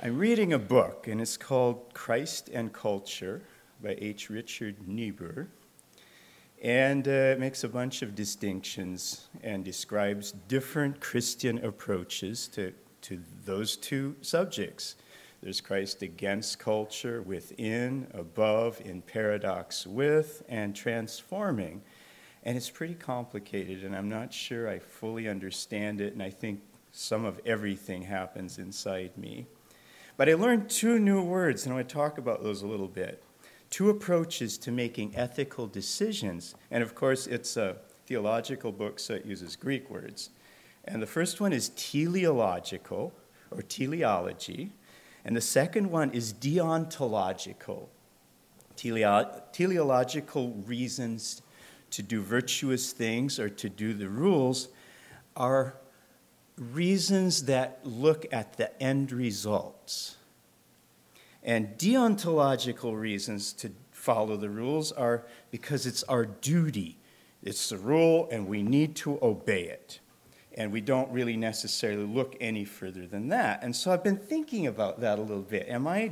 I'm reading a book, and it's called Christ and Culture by H. Richard Niebuhr. And it makes a bunch of distinctions and describes different Christian approaches to those two subjects. There's Christ against culture, within, above, in paradox with, and transforming. And it's pretty complicated, and I'm not sure I fully understand it, and I think some of everything happens inside me. But I learned two new words, and I want to talk about those a little bit. Two approaches to making ethical decisions. And of course, it's a theological book, so it uses Greek words. And the first one is teleological, or teleology. And the second one is deontological. Teleological reasons to do virtuous things or to do the rules are reasons that look at the end results. And deontological reasons to follow the rules are because it's our duty. It's the rule, and we need to obey it. And we don't really necessarily look any further than that. And so I've been thinking about that a little bit. Am I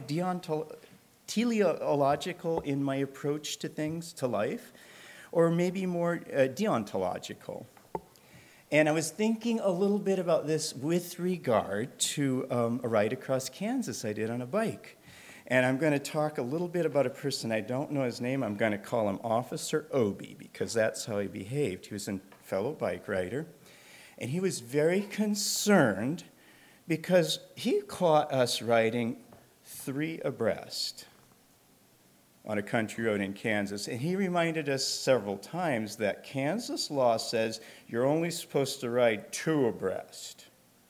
teleological in my approach to things, to life? Or maybe more deontological? And I was thinking a little bit about this with regard to a ride across Kansas I did on a bike. And I'm going to talk a little bit about a person, I don't know his name. I'm going to call him Officer Obi, because that's how he behaved. He was a fellow bike rider. And he was very concerned because he caught us riding 3 abreast on a country road in Kansas. And he reminded us several times that Kansas law says you're only supposed to ride 2 abreast.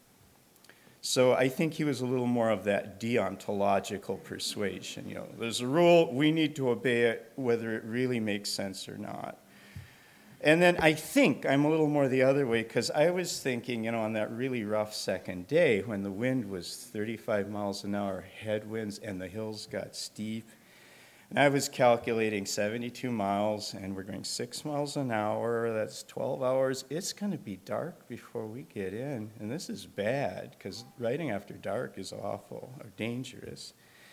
So I think he was a little more of that deontological persuasion. You know, there's a rule, we need to obey it, whether it really makes sense or not. And then I think I'm a little more the other way, because I was thinking, you know, on that really rough second day when the wind was 35 miles an hour, headwinds, and the hills got steep, and I was calculating 72 miles, and we're going 6 miles an hour. That's 12 hours. It's going to be dark before we get in, and this is bad because riding after dark is awful or dangerous.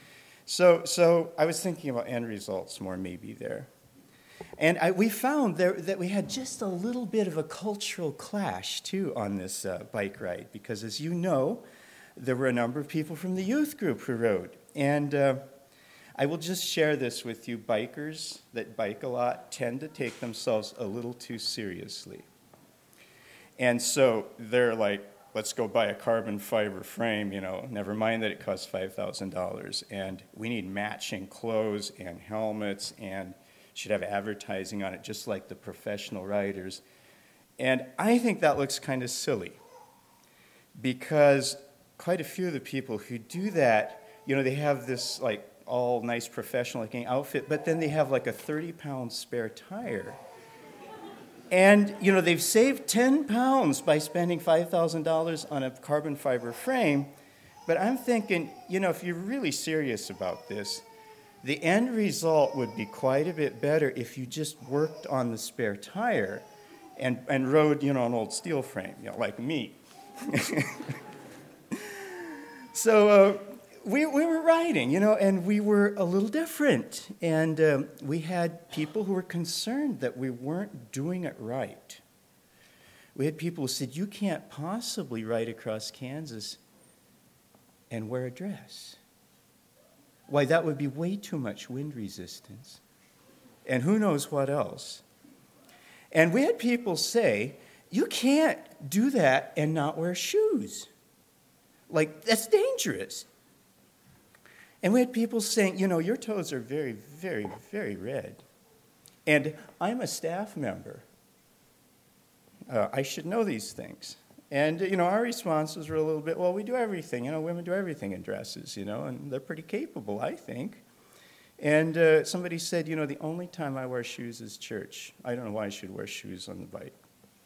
So I was thinking about end results more maybe there. And we found that we had just a little bit of a cultural clash, too, on this bike ride, because as you know, there were a number of people from the youth group who rode. And I will just share this with you. Bikers that bike a lot tend to take themselves a little too seriously. And so they're like, let's go buy a carbon fiber frame, you know, never mind that it costs $5,000. And we need matching clothes and helmets and should have advertising on it, just like the professional riders. And I think that looks kind of silly because quite a few of the people who do that, you know, they have this like all nice professional-looking outfit, but then they have like a 30-pound spare tire. And, you know, they've saved 10 pounds by spending $5,000 on a carbon fiber frame. But I'm thinking, you know, if you're really serious about this, the end result would be quite a bit better if you just worked on the spare tire and rode, you know, an old steel frame, you know, like me. So we were riding, you know, and we were a little different. And we had people who were concerned that we weren't doing it right. We had people who said, you can't possibly ride across Kansas and wear a dress. Why, that would be way too much wind resistance. And who knows what else. And we had people say, you can't do that and not wear shoes. Like, that's dangerous. And we had people saying, you know, your toes are very, very, very red. And I'm a staff member. I should know these things. And, you know, our responses were a little bit, well, we do everything. You know, women do everything in dresses, you know, and they're pretty capable, I think. And somebody said, you know, the only time I wear shoes is church. I don't know why I should wear shoes on the bike.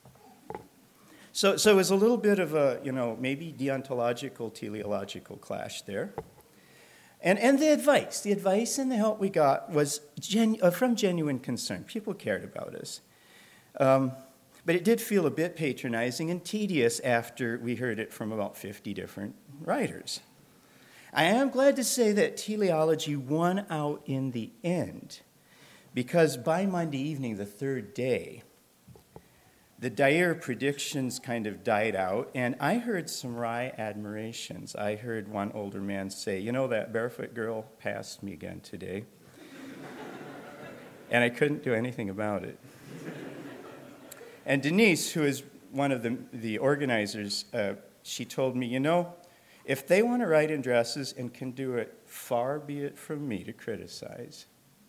So it was a little bit of a, you know, maybe deontological, teleological clash there. And the advice and the help we got was from genuine concern. People cared about us. But it did feel a bit patronizing and tedious after we heard it from about 50 different writers. I am glad to say that teleology won out in the end, because by Monday evening, the third day, the dire predictions kind of died out, and I heard some wry admirations. I heard one older man say, that barefoot girl passed me again today. And I couldn't do anything about it. And Denise, who is one of the organizers, she told me, if they want to ride in dresses and can do it, far be it from me to criticize.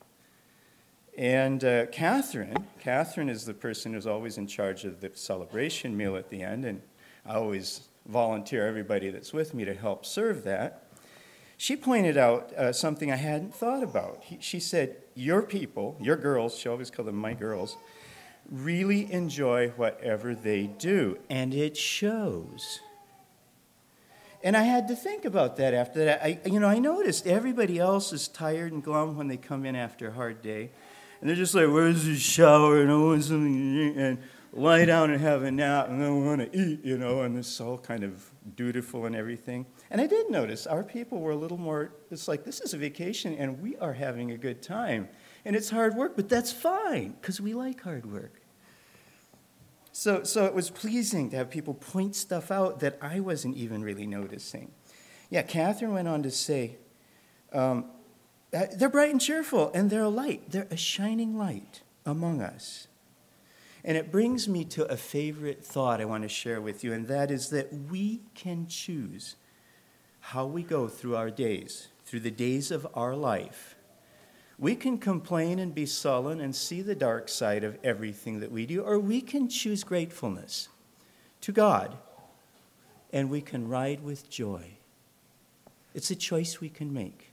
And Catherine is the person who's always in charge of the celebration meal at the end, and I always volunteer everybody that's with me to help serve that. She pointed out something I hadn't thought about. She said, your people, your girls, she always called them my girls, really enjoy whatever they do, and it shows. And I had to think about that after that. I noticed everybody else is tired and glum when they come in after a hard day. And they're just like, where's the shower? And I want something to eat, and lie down and have a nap, and then we want to eat, and it's all kind of dutiful and everything. And I did notice our people were a little more, it's like, this is a vacation, and we are having a good time. And it's hard work, but that's fine, because we like hard work. So it was pleasing to have people point stuff out that I wasn't even really noticing. Yeah, Catherine went on to say, they're bright and cheerful, and they're a light. They're a shining light among us. And it brings me to a favorite thought I want to share with you, and that is that we can choose how we go through our days, through the days of our life. We can complain and be sullen and see the dark side of everything that we do, or we can choose gratefulness to God, and we can ride with joy. It's a choice we can make.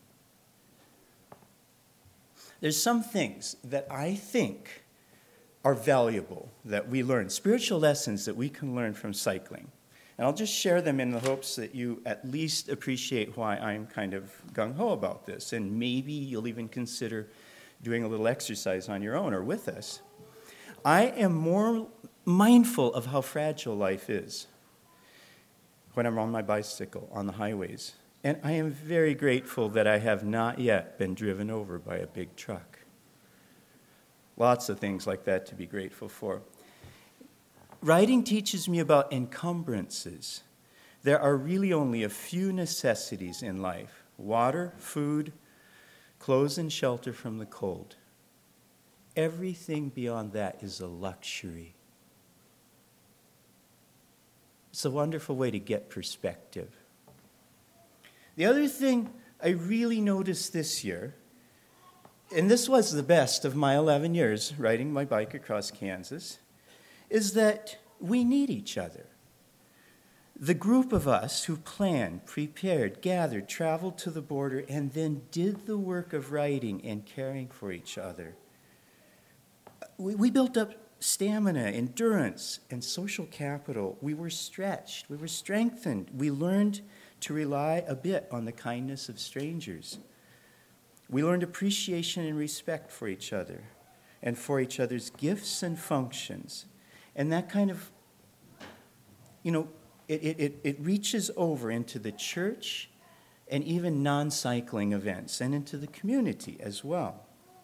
There's some things that I think are valuable that we learn, spiritual lessons that we can learn from cycling. And I'll just share them in the hopes that you at least appreciate why I'm kind of gung-ho about this. And maybe you'll even consider doing a little exercise on your own or with us. I am more mindful of how fragile life is when I'm on my bicycle on the highways. And I am very grateful that I have not yet been driven over by a big truck. Lots of things like that to be grateful for. Writing teaches me about encumbrances. There are really only a few necessities in life: water, food, clothes, and shelter from the cold. Everything beyond that is a luxury. It's a wonderful way to get perspective. The other thing I really noticed this year, and this was the best of my 11 years riding my bike across Kansas, is that we need each other. The group of us who planned, prepared, gathered, traveled to the border, and then did the work of writing and caring for each other. We built up stamina, endurance, and social capital. We were stretched. We were strengthened. We learned to rely a bit on the kindness of strangers. We learned appreciation and respect for each other and for each other's gifts and functions. And that kind of, it reaches over into the church and even non-cycling events and into the community as well.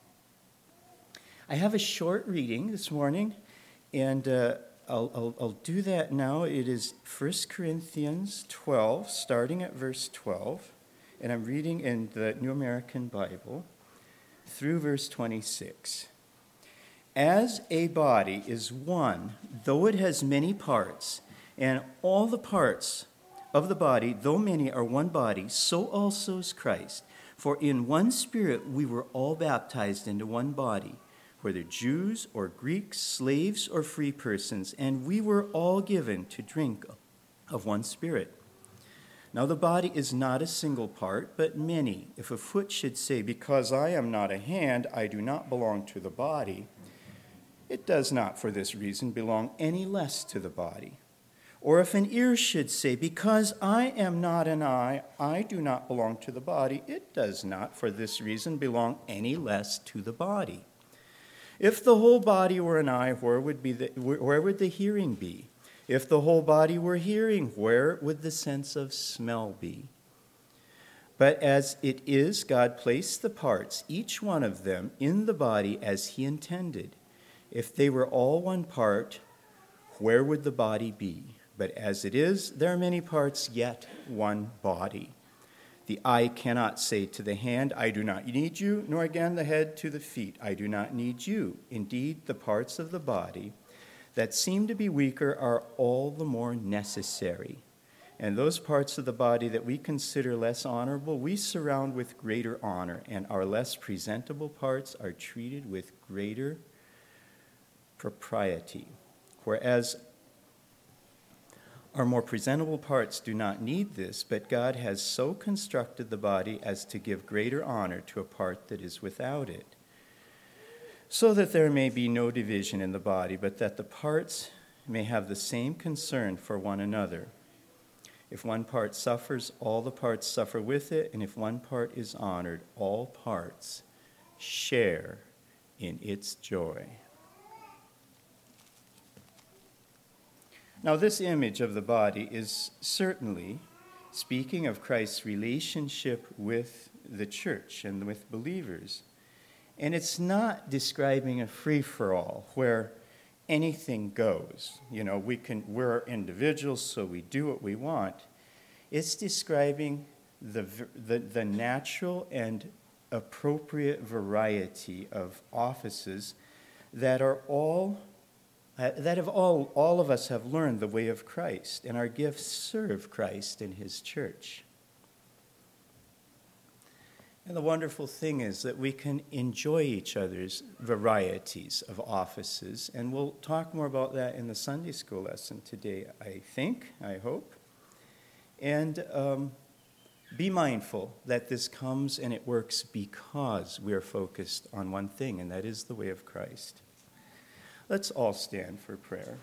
I have a short reading this morning, and I'll do that now. It is 1 Corinthians 12, starting at verse 12, and I'm reading in the New American Bible through verse 26. As a body is one, though it has many parts, and all the parts of the body, though many, are one body, so also is Christ. For in one Spirit we were all baptized into one body, whether Jews or Greeks, slaves or free persons, and we were all given to drink of one Spirit. Now the body is not a single part, but many. If a foot should say, because I am not a hand, I do not belong to the body, it does not for this reason belong any less to the body. Or if an ear should say, because I am not an eye, I do not belong to the body, it does not for this reason belong any less to the body. If the whole body were an eye, where would the hearing be? If the whole body were hearing, where would the sense of smell be? But as it is, God placed the parts, each one of them, in the body as he intended. If they were all one part, where would the body be? But as it is, there are many parts, yet one body. The eye cannot say to the hand, I do not need you, nor again the head to the feet, I do not need you. Indeed, the parts of the body that seem to be weaker are all the more necessary. And those parts of the body that we consider less honorable, we surround with greater honor, and our less presentable parts are treated with greater propriety. Whereas our more presentable parts do not need this, but God has so constructed the body as to give greater honor to a part that is without it, so that there may be no division in the body, but that the parts may have the same concern for one another. If one part suffers, all the parts suffer with it, and if one part is honored, all parts share in its joy. Now, this image of the body is certainly speaking of Christ's relationship with the church and with believers. And it's not describing a free-for-all where anything goes. You know, we're individuals, so we do what we want. It's describing the natural and appropriate variety of offices that are all of us have learned the way of Christ, and our gifts serve Christ and his church. And the wonderful thing is that we can enjoy each other's varieties of offices, and we'll talk more about that in the Sunday school lesson today, I hope. And be mindful that this comes and it works because we're focused on one thing, and that is the way of Christ. Let's all stand for prayer.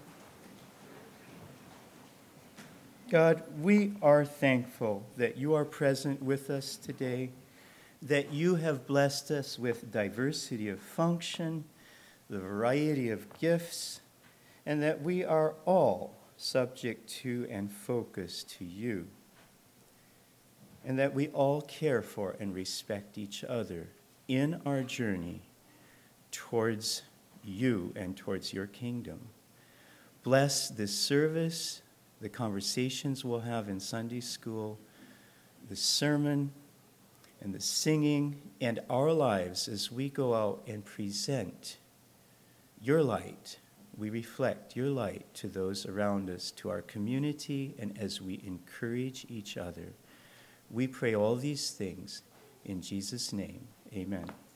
God, we are thankful that you are present with us today, that you have blessed us with diversity of function, the variety of gifts, and that we are all subject to and focused to you, and that we all care for and respect each other in our journey towards you and towards your kingdom. Bless this service, the conversations we'll have in Sunday school, the sermon, and the singing, and our lives as we go out and present your light. We reflect your light to those around us, to our community, and as we encourage each other. We pray all these things in Jesus' name. Amen.